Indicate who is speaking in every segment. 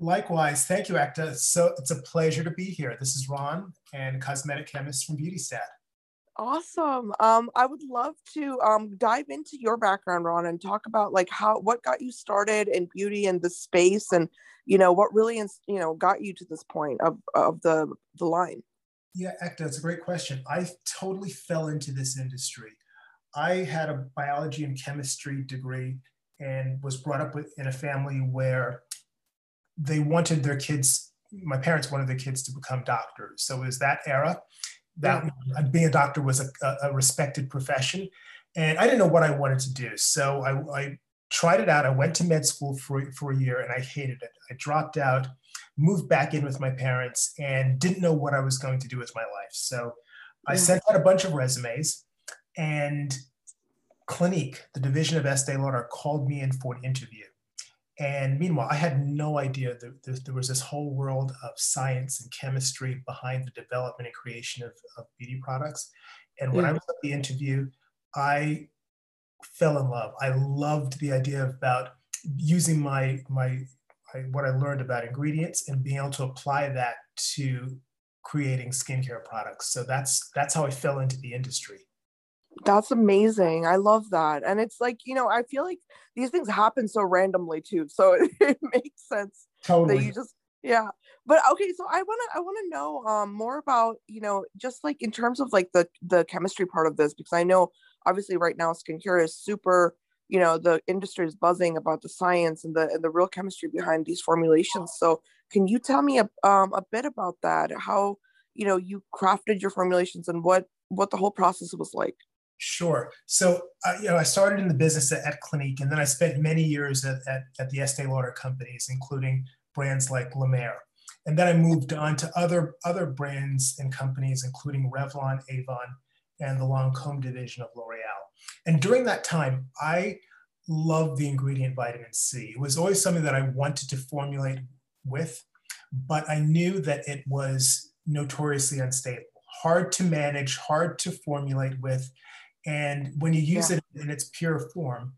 Speaker 1: Likewise, thank you, Ekta. So it's a pleasure to be here. This is Ron, and cosmetic chemist from BeautyStat.
Speaker 2: Awesome. I would love to dive into your background, Ron, and talk about like what got you started in beauty and the space, and what really got you to this point of the line.
Speaker 1: Yeah, Ekta, that's a great question. I totally fell into this industry. I had a biology and chemistry degree and was brought up in a family where they wanted their kids, my parents wanted their kids to become doctors. So it was that era that being a doctor was a respected profession. And I didn't know what I wanted to do. So I tried it out. I went to med school for a year and I hated it. I dropped out, moved back in with my parents, and didn't know what I was going to do with my life. So I sent out a bunch of resumes, and Clinique, the division of Estee Lauder, called me in for an interview. And meanwhile, I had no idea that there was this whole world of science and chemistry behind the development and creation of beauty products. And when I was at the interview, I fell in love. I loved the idea about using what I learned about ingredients and being able to apply that to creating skincare products. So that's how I fell into the industry.
Speaker 2: That's amazing. I love that. And it's like, I feel like these things happen so randomly too. So it makes sense that
Speaker 1: Totally.
Speaker 2: you just, yeah. But okay, so I want to know more about, just like in terms of like the chemistry part of this, because I know obviously right now skincare is super, the industry is buzzing about the science and the real chemistry behind these formulations. So can you tell me a bit about that? How, you crafted your formulations and what the whole process was like?
Speaker 1: Sure. So, I started in the business at Clinique, and then I spent many years at the Estee Lauder companies, including brands like La Mer. And then I moved on to other brands and companies, including Revlon, Avon, and the Lancome division of L'Oreal. And during that time, I loved the ingredient vitamin C. It was always something that I wanted to formulate with, but I knew that it was notoriously unstable, hard to manage, hard to formulate with. And when you use it in its pure form,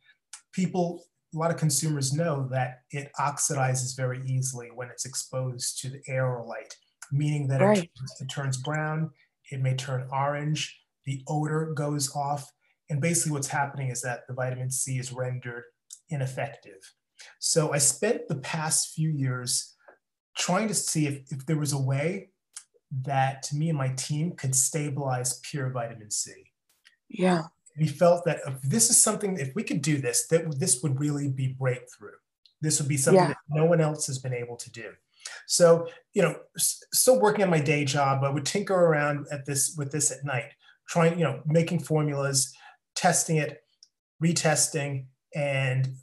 Speaker 1: a lot of consumers know that it oxidizes very easily when it's exposed to the air or light, meaning that it turns brown, it may turn orange, the odor goes off. And basically what's happening is that the vitamin C is rendered ineffective. So I spent the past few years trying to see if there was a way that me and my team could stabilize pure vitamin C.
Speaker 2: Yeah.
Speaker 1: We felt that if we could do this, that this would really be breakthrough. This would be something that no one else has been able to do. So, still working on my day job, I would tinker around with this at night, trying, making formulas, testing it, retesting, and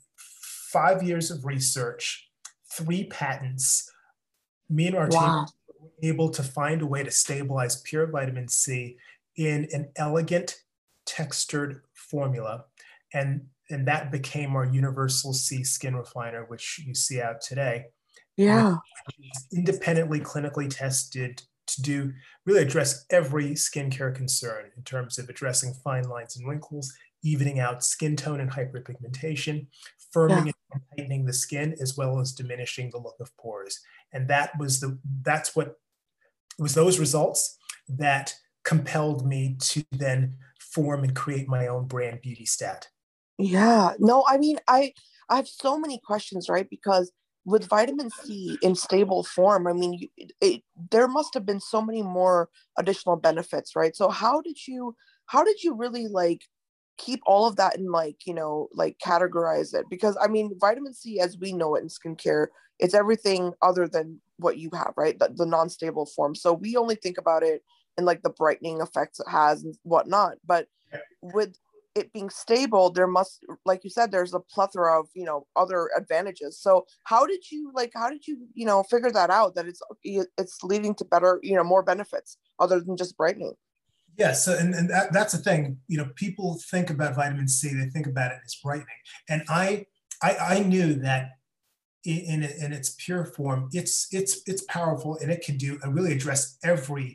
Speaker 1: 5 years of research, 3 patents. Me and our team were able to find a way to stabilize pure vitamin C in an elegant, textured formula, and that became our Universal C skin refiner, which you see out today.
Speaker 2: Yeah.
Speaker 1: Independently clinically tested to really address every skincare concern in terms of addressing fine lines and wrinkles, evening out skin tone and hyperpigmentation, firming and tightening the skin, as well as diminishing the look of pores. And that's what was those results that compelled me to then form and create my own brand, BeautyStat.
Speaker 2: Yeah. No, I mean, I have so many questions, right? Because with vitamin C in stable form, I mean, there must have been so many more additional benefits, right? So how did you really like keep all of that and like, like categorize it? Because I mean, vitamin C, as we know it in skincare, it's everything other than what you have, right? The non-stable form. So we only think about it and like the brightening effects it has and whatnot. But with it being stable, there must, like you said, there's a plethora of, other advantages. So how did you figure that out, that it's leading to better, more benefits other than just brightening?
Speaker 1: Yes, and that's the thing. People think about vitamin C, they think about it as brightening. And I knew that in its pure form, it's powerful, and it can really address every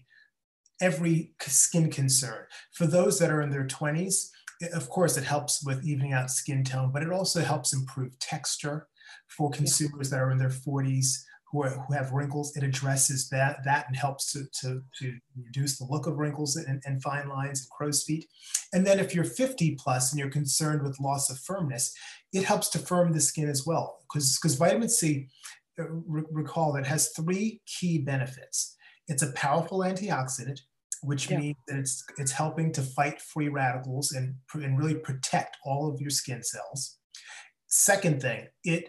Speaker 1: skin concern. For those that are in their 20s, of course, it helps with evening out skin tone, but it also helps improve texture for consumers that are in their 40s who have wrinkles. It addresses that and helps to reduce the look of wrinkles and fine lines and crow's feet. And then if you're 50 plus and you're concerned with loss of firmness, it helps to firm the skin as well. Because vitamin C, recall that, has three key benefits. It's a powerful antioxidant, which means that it's helping to fight free radicals and really protect all of your skin cells. Second thing, it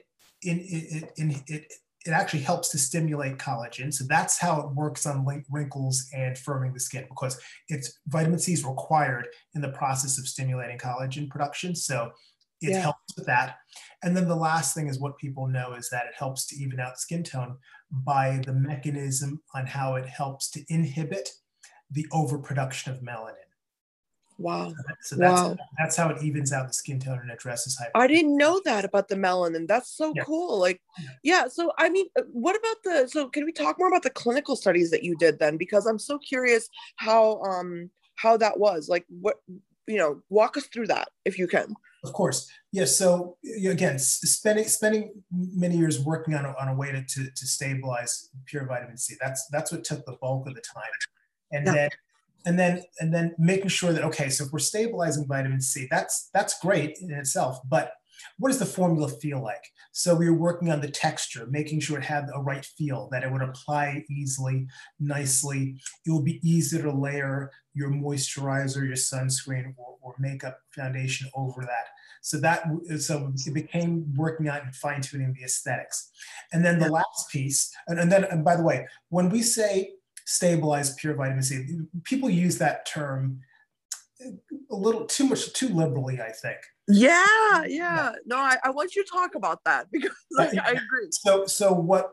Speaker 1: actually helps to stimulate collagen. So that's how it works on wrinkles and firming the skin, because vitamin C is required in the process of stimulating collagen production. So it helps with that. And then the last thing is what people know is that it helps to even out skin tone by the mechanism on how it helps to inhibit the overproduction of melanin.
Speaker 2: Wow.
Speaker 1: So that's how it evens out the skin tone and addresses hyperpigmentation.
Speaker 2: I didn't know that about the melanin. That's so cool. Like, so I mean, what about so can we talk more about the clinical studies that you did then? Because I'm so curious how that was. Like, what, walk us through that if you can.
Speaker 1: Of course. Yes. So again, spending many years working on a way to stabilize pure vitamin C. That's what took the bulk of the time. And then making sure that, okay, so if we're stabilizing vitamin C, that's great in itself, but what does the formula feel like? So we were working on the texture, making sure it had a right feel, that it would apply easily, nicely. It will be easy to layer your moisturizer, your sunscreen, or makeup foundation over that. So it became working on and fine tuning the aesthetics. And then the last piece, and by the way, when we say stabilize pure vitamin C, people use that term a little too liberally, I think.
Speaker 2: Yeah. No, I want you to talk about that, because I agree.
Speaker 1: So what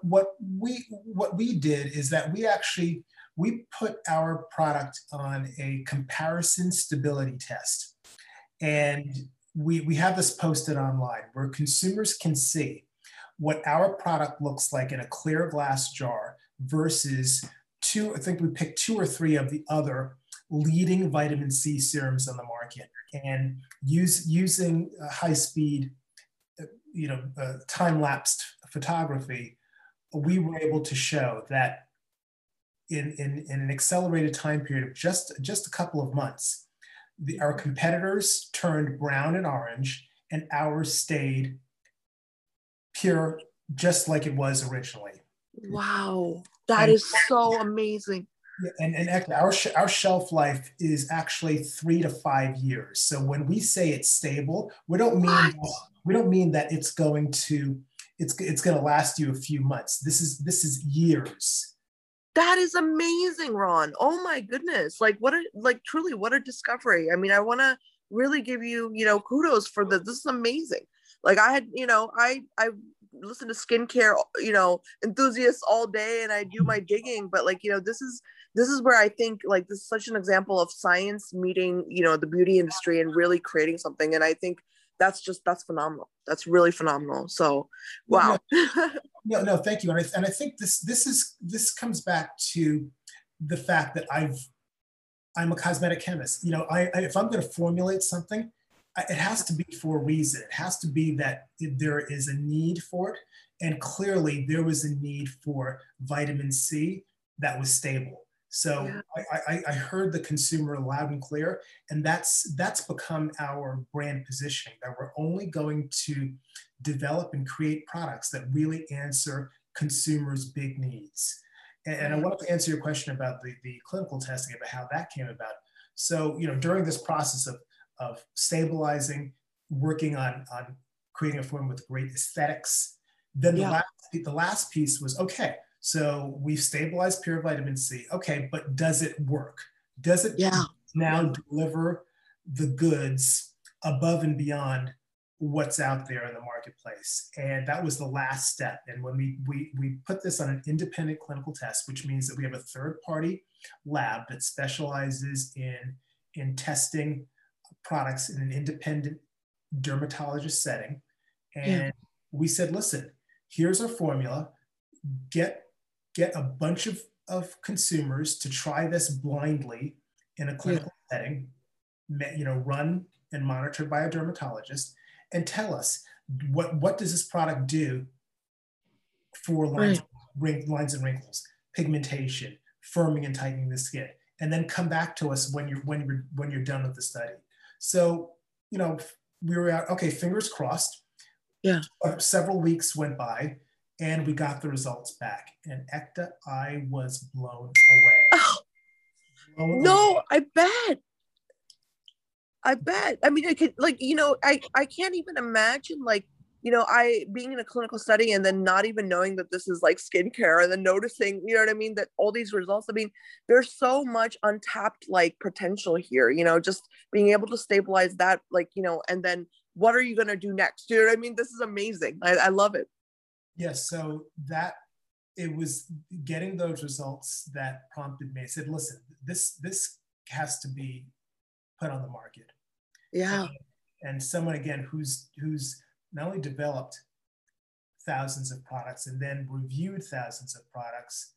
Speaker 1: we did is that we put our product on a comparison stability test, and we have this posted online where consumers can see what our product looks like in a clear glass jar versus I think we picked 2 or 3 of the other leading vitamin C serums on the market, and using high-speed, time-lapsed photography, we were able to show that in an accelerated time period of just a couple of months, our competitors turned brown and orange, and ours stayed pure, just like it was originally.
Speaker 2: Wow, that is so amazing.
Speaker 1: And actually, our shelf life is actually 3 to 5 years. So when we say it's stable, we don't mean that it's going to last you a few months. This is years.
Speaker 2: That is amazing, Ron. Oh my goodness! Truly, what a discovery. I mean, I want to really give you, kudos for this. This is amazing. Like, I had, I listen to skincare, enthusiasts all day, and I do my digging, but this is where I think, this is such an example of science meeting, the beauty industry and really creating something. And I think that's phenomenal. That's really phenomenal. So, wow.
Speaker 1: No, thank you. And I think this comes back to the fact that I'm a cosmetic chemist. If I'm going to formulate something, it has to be for a reason. It has to be that there is a need for it. And clearly there was a need for vitamin C that was stable. So I heard the consumer loud and clear, and that's become our brand positioning, that we're only going to develop and create products that really answer consumers' big needs. And I wanted to answer your question about the clinical testing, about how that came about. So, during this process of stabilizing, working on creating a form with great aesthetics, then the last piece was, okay, so we've stabilized pure vitamin C. Okay, but does it work? Does it now deliver the goods above and beyond what's out there in the marketplace? And that was the last step. And when we put this on an independent clinical test, which means that we have a third-party lab that specializes in testing products in an independent dermatologist setting. And we said, listen, here's our formula. Get a bunch of consumers to try this blindly in a clinical setting, run and monitored by a dermatologist, and tell us what does this product do for lines, lines and wrinkles, pigmentation, firming and tightening the skin, and then come back to us when you're done with the study. So, you know, we were out, okay, fingers crossed.
Speaker 2: Yeah.
Speaker 1: Several weeks went by and we got the results back. And Ekta, I was blown away.
Speaker 2: Oh, no, I bet. I mean, I could, like, you know, I can't even imagine, like, you know, I being in a clinical study and then not even knowing that this is like skincare, and then noticing, you know what I mean, that all these results, I mean, there's so much untapped like potential here, you know, just being able to stabilize that, like, you know, and then what are you going to do next? You know what I mean? This is amazing. I love it.
Speaker 1: Yes. So that it was getting those results that prompted me. I said, listen, this has to be put on the market.
Speaker 2: Yeah.
Speaker 1: And someone, again, who's not only developed thousands of products and then reviewed thousands of products,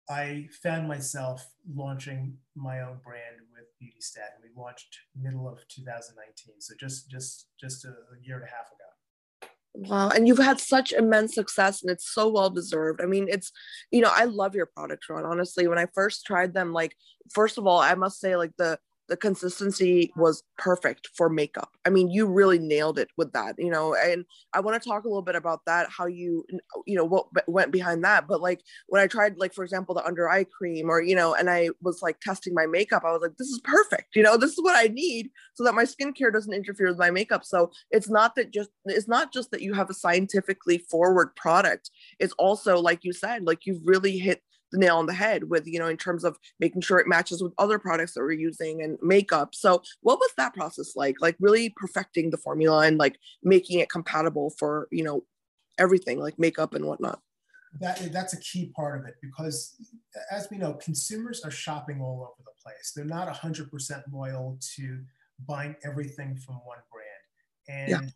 Speaker 1: I found myself launching my own brand with BeautyStat. We launched middle of 2019, so just a year and a half ago.
Speaker 2: Wow. And you've had such immense success, and it's so well deserved. I mean, it's, you know, I love your products, Ron. Honestly, when I first tried them, like, first of all, I must say, like, the consistency was perfect for makeup. I mean, you really nailed it with that, you know, and I want to talk a little bit about that, how you know, what went behind that. But like when I tried, like, for example, the under eye cream, or, you know, and I was like testing my makeup, I was like, this is perfect. You know, this is what I need so that my skincare doesn't interfere with my makeup. So it's not just that you have a scientifically forward product. It's also, like you said, like you've really hit the nail on the head with, you know, in terms of making sure it matches with other products that we're using and makeup. So what was that process like really perfecting the formula and like making it compatible for, you know, everything like makeup and whatnot?
Speaker 1: That's a key part of it, because as we know, consumers are shopping all over the place. They're not 100% loyal to buying everything from one brand.
Speaker 2: Yeah.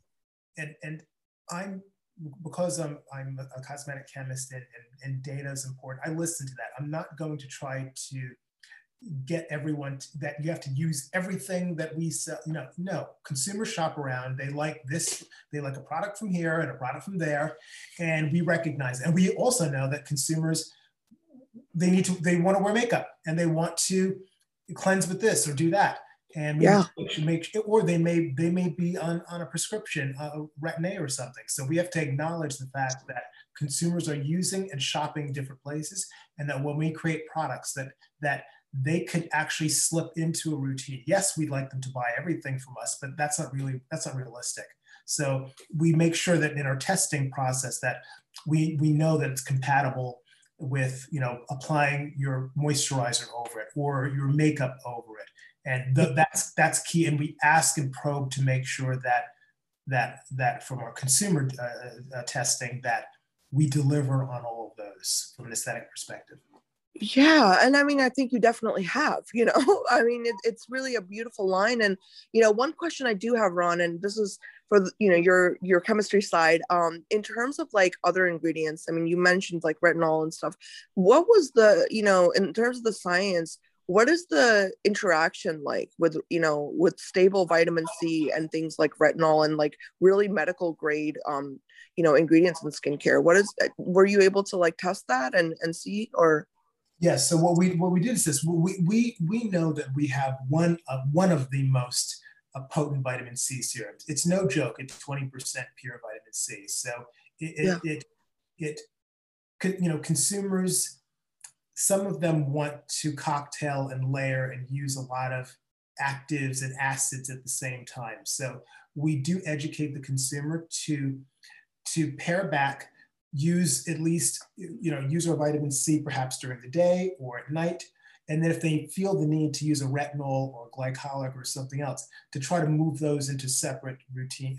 Speaker 1: And I'm, because I'm a cosmetic chemist, and data is important, I listen to that. I'm not going to try to get everyone that you have to use everything that we sell. No, consumers shop around. They like this, they like a product from here and a product from there. And we recognize, and we also know that consumers, they want to wear makeup and they want to cleanse with this or do that. And we should make sure, or they may be on a prescription, Retin-A or something. So we have to acknowledge the fact that consumers are using and shopping different places, and that when we create products that they could actually slip into a routine. Yes, we'd like them to buy everything from us, but that's not realistic. So we make sure that in our testing process that we know that it's compatible with, you know, applying your moisturizer over it or your makeup over it. And that's key. And we ask and probe to make sure that from our consumer testing, that we deliver on all of those from an aesthetic perspective.
Speaker 2: Yeah, and I mean, I think you definitely have, you know. I mean, it's really a beautiful line. And, you know, one question I do have, Ron, and this is for you know, your chemistry side, in terms of like other ingredients. I mean, you mentioned like retinol and stuff. What was the, you know, in terms of the science, what is the interaction like with, you know, with stable vitamin C and things like retinol and like really medical grade you know, ingredients in skincare? What is, were you able to like test that and see, or?
Speaker 1: Yes. So what we did is this: we know that we have one of the most potent vitamin C serums. It's no joke. It's 20% pure vitamin C. So it you know, consumers, some of them want to cocktail and layer and use a lot of actives and acids at the same time. So we do educate the consumer to pare back, use at least, you know, use our vitamin C perhaps during the day or at night. And then if they feel the need to use a retinol or glycolic or something else, to try to move those into a separate routine.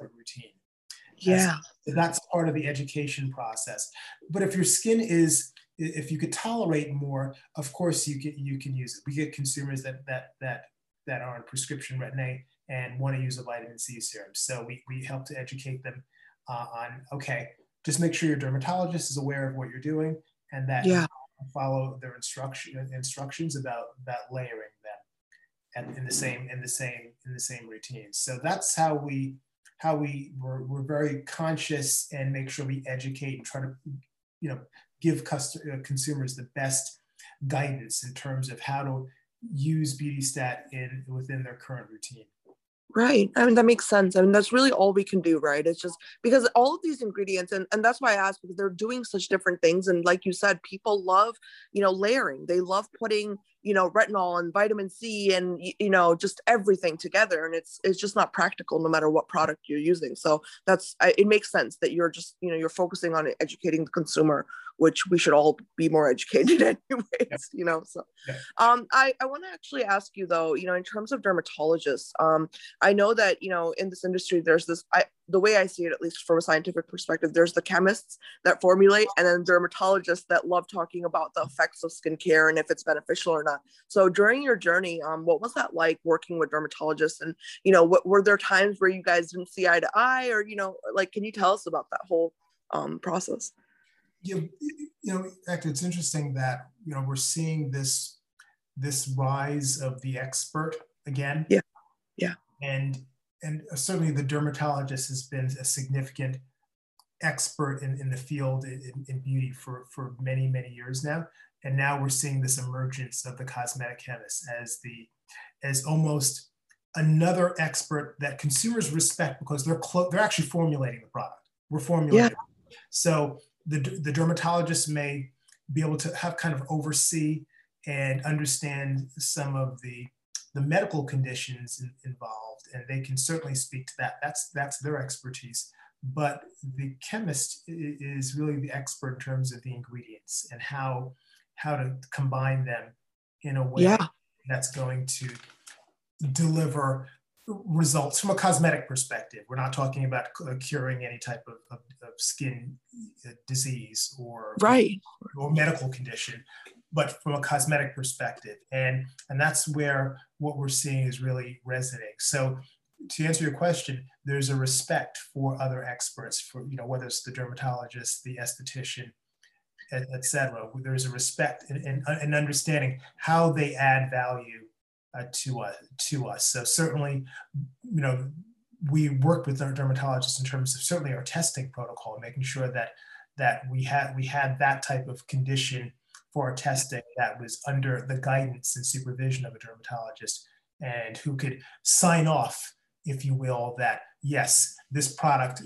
Speaker 2: Yeah.
Speaker 1: So that's part of the education process. But if your skin is, if you could tolerate more, of course you can use it. We get consumers that are on prescription Retin-A and want to use a vitamin C serum. So we help to educate them on, okay, just make sure your dermatologist is aware of what you're doing, and that you follow their instructions about layering them and in the same routine. So that's how we're very conscious and make sure we educate and try to, you know, give consumers the best guidance in terms of how to use BeautyStat within their current routine.
Speaker 2: Right. I mean, that makes sense. I mean, that's really all we can do, right? It's just because all of these ingredients, and that's why I asked, because they're doing such different things. And like you said, people love, layering. They love putting, retinol and vitamin C and, just everything together. And it's just not practical no matter what product you're using. So it makes sense that you're just, you're focusing on educating the consumer, which we should all be more educated anyways, so.
Speaker 1: Yeah.
Speaker 2: I want to actually ask you though, in terms of dermatologists, I know that, in this industry, there's the way I see it, at least from a scientific perspective, there's the chemists that formulate and then dermatologists that love talking about the effects of skincare and if it's beneficial or not. So during your journey, what was that like working with dermatologists? And, what were there times where you guys didn't see eye to eye or, can you tell us about that whole process?
Speaker 1: Actually, it's interesting that, we're seeing this rise of the expert again.
Speaker 2: Yeah. Yeah.
Speaker 1: And certainly the dermatologist has been a significant expert in the field in beauty for many, many years now. And now we're seeing this emergence of the cosmetic chemist as almost another expert that consumers respect because they're actually formulating the product. We're formulating. Yeah. So the dermatologist may be able to have kind of oversee and understand some of the medical conditions involved, and they can certainly speak to that. That's their expertise. But the chemist is really the expert in terms of the ingredients and how to combine them in a way that's going to deliver results from a cosmetic perspective. We're not talking about curing any type of skin disease or medical condition, but from a cosmetic perspective. And that's where what we're seeing is really resonating. So to answer your question, there's a respect for other experts, for whether it's the dermatologist, the esthetician, et cetera. There's a respect and understanding how they add value to us. So certainly, we worked with our dermatologists in terms of certainly our testing protocol, making sure that we had that type of condition for our testing that was under the guidance and supervision of a dermatologist, and who could sign off, if you will, that yes, this product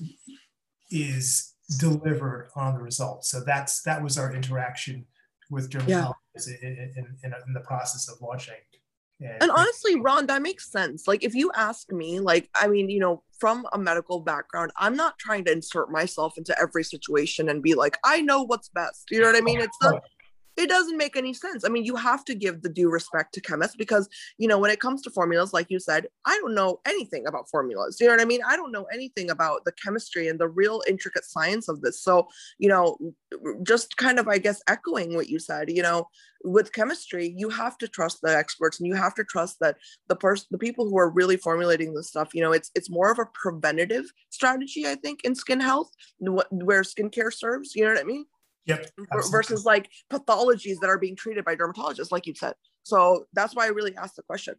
Speaker 1: is delivered on the results. So that was our interaction with dermatologists in the process of launching.
Speaker 2: And honestly, Ron, that makes sense. Like, if you ask me, from a medical background, I'm not trying to insert myself into every situation and be like, I know what's best. You know what I mean? It doesn't make any sense. I mean, you have to give the due respect to chemists because, when it comes to formulas, like you said, I don't know anything about formulas. You know what I mean? I don't know anything about the chemistry and the real intricate science of this. So, just kind of, I guess, echoing what you said, with chemistry, you have to trust the experts and you have to trust that the people who are really formulating this stuff, it's more of a preventative strategy, I think, in skin health, where skincare serves, you know what I mean?
Speaker 1: Yep,
Speaker 2: versus like pathologies that are being treated by dermatologists, like you said. So that's why I really asked the question.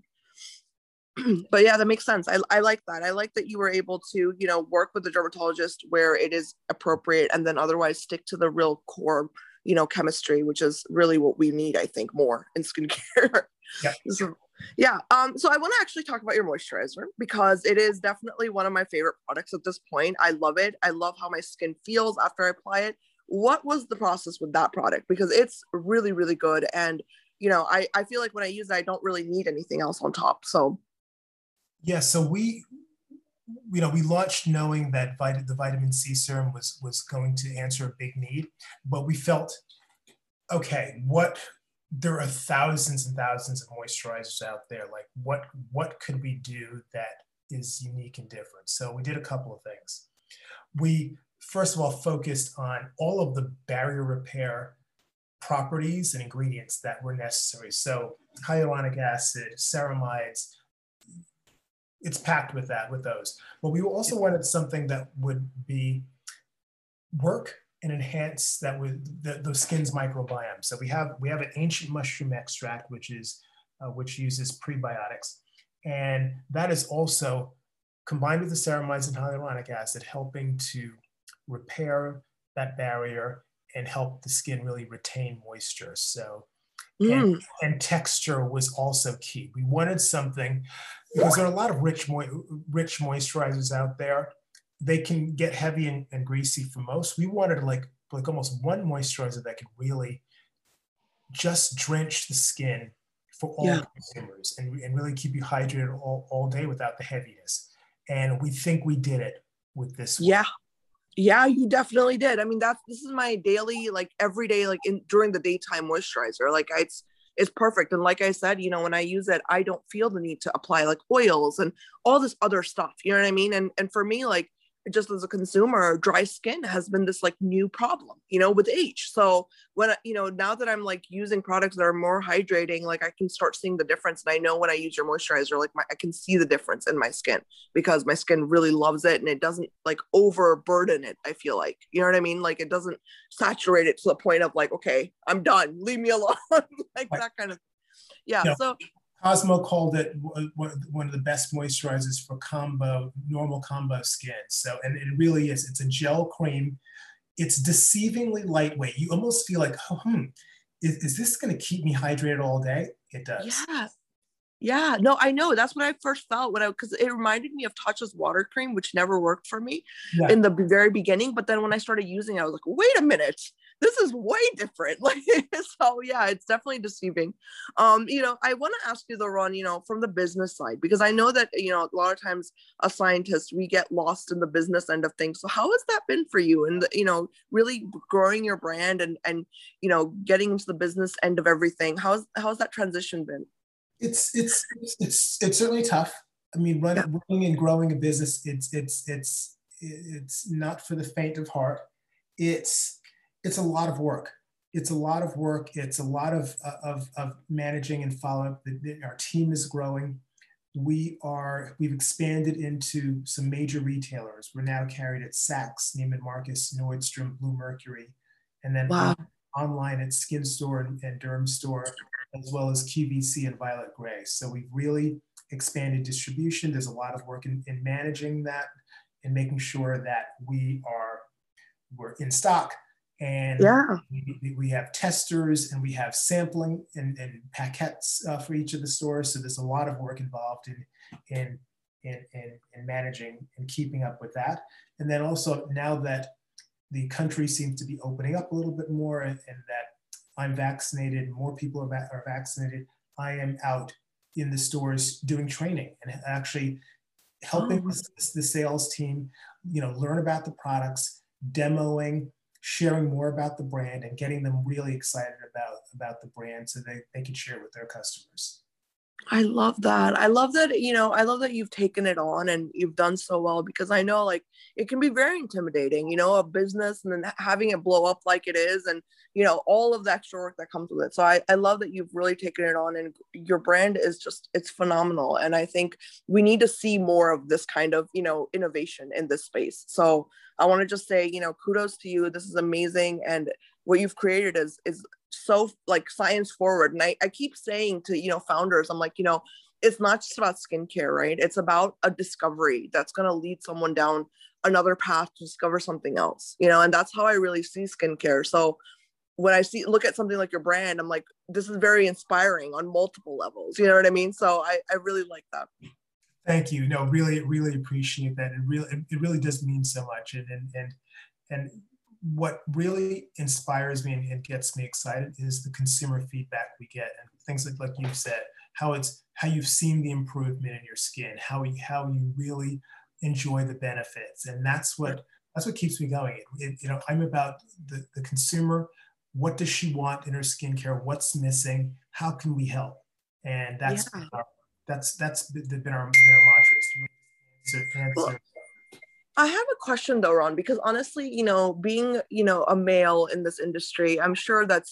Speaker 2: But yeah, that makes sense. I like that. I like that you were able to, work with the dermatologist where it is appropriate and then otherwise stick to the real core, chemistry, which is really what we need, I think, more in skincare.
Speaker 1: Yep.
Speaker 2: So I want to actually talk about your moisturizer because it is definitely one of my favorite products at this point. I love it. I love how my skin feels after I apply it. What was the process with that product? Because it's really, really good. And, I feel like when I use it, I don't really need anything else on top. So.
Speaker 1: Yeah. So we launched knowing that the vitamin C serum was going to answer a big need, but we felt, okay, there are thousands and thousands of moisturizers out there. Like what could we do that is unique and different? So we did a couple of things. We, first of all, focused on all of the barrier repair properties and ingredients that were necessary. So hyaluronic acid, ceramides, it's packed with those. But we also wanted something that would work and enhance the skin's microbiome. So we have an ancient mushroom extract, which uses prebiotics. And that is also combined with the ceramides and hyaluronic acid, helping to repair that barrier and help the skin really retain moisture. So, and,
Speaker 2: Mm,
Speaker 1: and texture was also key. We wanted something, because there are a lot of rich moisturizers out there. They can get heavy and greasy for most. We wanted like almost one moisturizer that could really just drench the skin for all
Speaker 2: yeah.
Speaker 1: consumers, and really keep you hydrated all day without the heaviness. And we think we did it with this one.
Speaker 2: Yeah. Yeah, you definitely did. I mean, this is my daily, like every day, like during the daytime moisturizer. Like it's perfect. And like I said, when I use it, I don't feel the need to apply like oils and all this other stuff. You know what I mean? And for me, like just as a consumer, dry skin has been this like new problem, with age. So when now that I'm like using products that are more hydrating, like I can start seeing the difference. And I know when I use your moisturizer, like I can see the difference in my skin because my skin really loves it and it doesn't like overburden it. I feel like, you know what I mean? Like it doesn't saturate it to the point of like, okay, I'm done, leave me alone. Like
Speaker 1: Right.
Speaker 2: that kind of, yeah.
Speaker 1: You know,
Speaker 2: So
Speaker 1: Cosmo called it one of the best moisturizers for normal combo skin. So, and it really is. It's a gel cream. It's deceivingly lightweight. You almost feel like, is this going to keep me hydrated all day? It does.
Speaker 2: yeah. Yeah, no, I know. That's what I first felt because it reminded me of Tatcha's water cream, which never worked for me
Speaker 1: Yeah.
Speaker 2: in the very beginning. But then when I started using it, I was like, wait a minute, this is way different. Like, so yeah, it's definitely deceiving. I want to ask you though, Ron, from the business side, because I know that, a lot of times as scientists, we get lost in the business end of things. So how has that been for you? And, really growing your brand and, getting into the business end of everything. How's that transition been?
Speaker 1: It's certainly tough. I mean,
Speaker 2: Yeah.
Speaker 1: running and growing a business, it's not for the faint of heart. It's it's a lot of work. It's a lot of work. It's a lot of managing and follow up. Our team is growing. We've expanded into some major retailers. We're now carried at Saks, Neiman Marcus, Nordstrom, Bluemercury, and then
Speaker 2: Wow.
Speaker 1: online at Skin Store and Derm Store, as well as QVC and Violet Grey. So we've really expanded distribution. There's a lot of work in managing that and making sure that we're in stock, and
Speaker 2: Yeah.
Speaker 1: we have testers and we have sampling and paquettes for each of the stores. So there's a lot of work involved in managing and keeping up with that. And then also, now that the country seems to be opening up a little bit more, and that I'm vaccinated, more people are vaccinated, I am out in the stores doing training and actually helping
Speaker 2: Oh,
Speaker 1: the sales team, learn about the products, demoing, sharing more about the brand, and getting them really excited about the brand so they can share it with their customers.
Speaker 2: I love that. I love that you've taken it on and you've done so well because I know like it can be very intimidating, a business and then having it blow up like it is and, all of the extra work that comes with it. So I love that you've really taken it on and your brand is it's phenomenal. And I think we need to see more of this kind of, innovation in this space. So I want to just say, kudos to you. This is amazing. And what you've created is so like science forward. And I keep saying to, founders, I'm like, it's not just about skincare, right? It's about a discovery that's going to lead someone down another path to discover something else, and that's how I really see skincare. So when I look at something like your brand, I'm like, this is very inspiring on multiple levels. You know what I mean? So I really like that.
Speaker 1: Thank you. No, really appreciate that. It really does mean so much. And what really inspires me and gets me excited is the consumer feedback we get, and things like you've said, how you've seen the improvement in your skin, how you really enjoy the benefits, and that's what keeps me going. I'm about the consumer. What does she want in her skincare? What's missing? How can we help? And
Speaker 2: Yeah.
Speaker 1: that's been our mantra, is to
Speaker 2: Well,
Speaker 1: answer.
Speaker 2: I have a question though, Ron, because honestly, being, a male in this industry, I'm sure that's,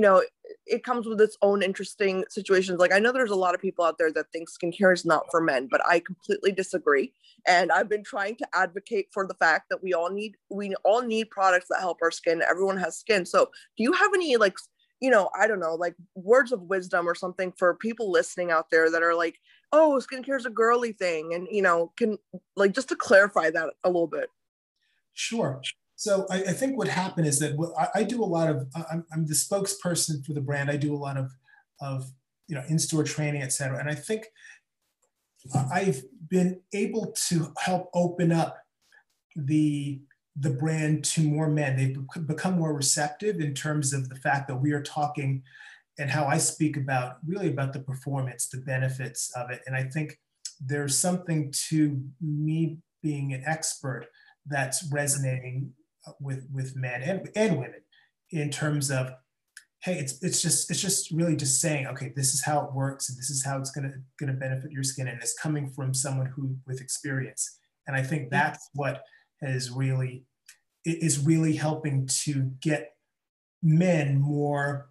Speaker 2: it comes with its own interesting situations. Like I know there's a lot of people out there that think skincare is not for men, but I completely disagree. And I've been trying to advocate for the fact that we all need products that help our skin. Everyone has skin. So do you have any like, I don't know, like words of wisdom or something for people listening out there that are like, oh, skincare is a girly thing, and can like just to clarify that a little bit.
Speaker 1: Sure. So I think what happened is that I do a lot of, I'm the spokesperson for the brand. I do a lot of in-store training, et cetera. And I think I've been able to help open up the brand to more men. They've become more receptive in terms of the fact that we are talking, and how I speak about the performance, the benefits of it. And I think there's something to me being an expert that's resonating with men and women in terms of, hey, it's just really just saying, okay, this is how it works, and this is how it's gonna benefit your skin, and it's coming from someone who with experience. And I think that's what is really helping to get men more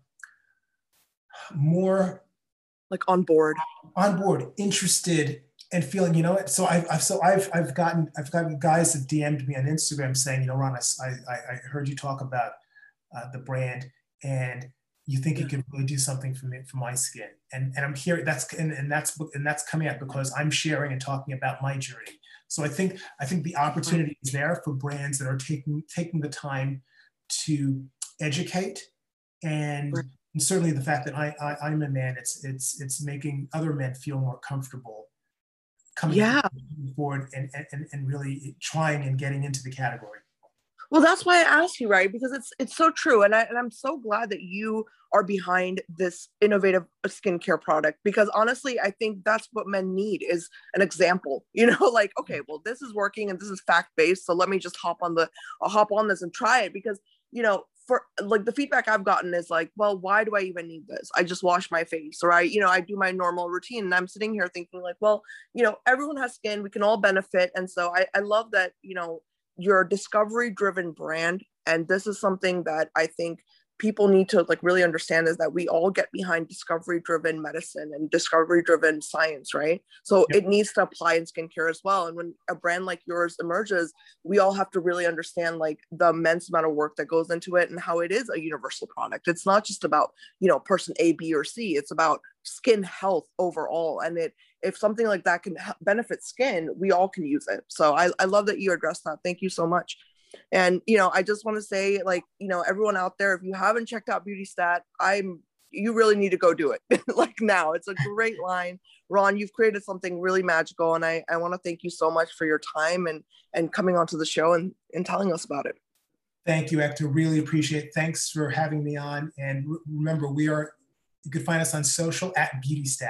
Speaker 2: like on board,
Speaker 1: interested, and feeling, so I've gotten guys that DM'd me on Instagram saying, Ron, I heard you talk about the brand, and you think it could really do something for me, for my skin, and I'm hearing that's coming out because I'm sharing and talking about my journey. So I think the opportunity is there for brands that are taking the time to educate, and certainly the fact that I'm a man, it's making other men feel more comfortable coming forward and really trying and getting into the category.
Speaker 2: Well, that's why I asked you, right? Because it's so true. And I'm so glad that you are behind this innovative skincare product, because honestly, I think that's what men need, is an example, like, okay, well, this is working and this is fact-based. So let me just hop on this and try it. Because, for like the feedback I've gotten is like, well, why do I even need this? I just wash my face, or I do my normal routine. And I'm sitting here thinking like, well, everyone has skin, we can all benefit. And so I love that, you're a discovery driven brand. And this is something that I think people need to like really understand, is that we all get behind discovery driven medicine and discovery driven science, right? So it needs to apply in skincare as well. And when a brand like yours emerges, we all have to really understand like the immense amount of work that goes into it, and how it is a universal product. It's not just about, person A, B, or C. It's about skin health overall. And if something like that can benefit skin, we all can use it. So I love that you addressed that. Thank you so much. And, I just want to say, like, everyone out there, if you haven't checked out BeautyStat, you really need to go do it like now. It's a great line. Ron, you've created something really magical. And I want to thank you so much for your time and coming onto the show and telling us about it.
Speaker 1: Thank you, Hector. Really appreciate it. Thanks for having me on. And remember, you can find us on social at BeautyStat.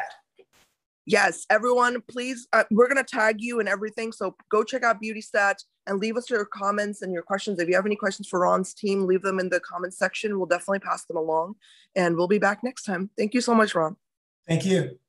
Speaker 2: Yes, everyone, please, we're going to tag you and everything. So go check out BeautyStat and leave us your comments and your questions. If you have any questions for Ron's team, leave them in the comments section. We'll definitely pass them along, and we'll be back next time. Thank you so much, Ron.
Speaker 1: Thank you.